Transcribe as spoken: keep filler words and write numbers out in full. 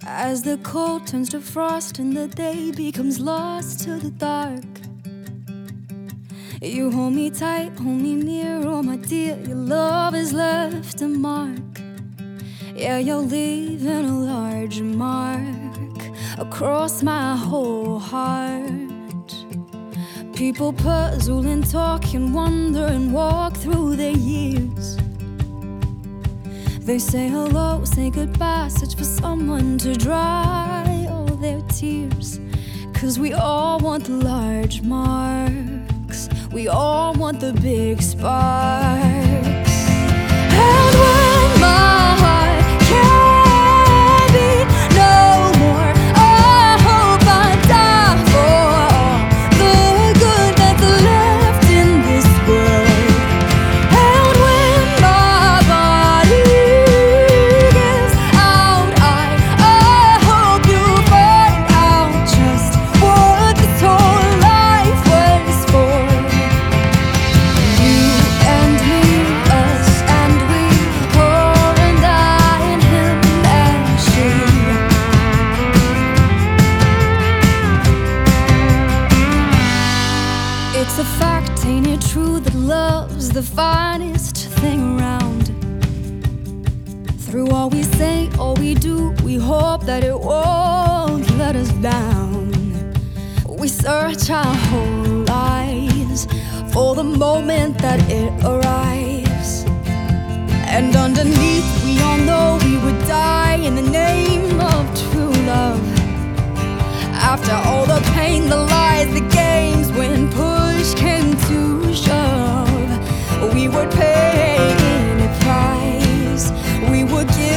As the cold turns to frost and the day becomes lost to the dark, you hold me tight, hold me near, oh my dear, your love has left a mark. Yeah, you're leaving a large mark across my whole heart. People puzzle and talk and wonder and walk through their years. They say hello, say goodbye, search for someone to dry all their tears. Cause we all want the large marks, we all want the big sparks. And when my heart can't beat no more, I hope I die for all the good that's left in this world. And when my body gives out, I, I hope you find out just what this whole life was for. You and me, us and we, her and I and him and she. It's a fact, ain't it true, that love's the finest thing around. Through all we say, all we do, we hope that it won't let us down. We search our whole lives for the moment that it arrives. And underneath, we all know we would die in the name of true love. After all the pain, the lies, the games, when push came to shove, we would pay any price, we would give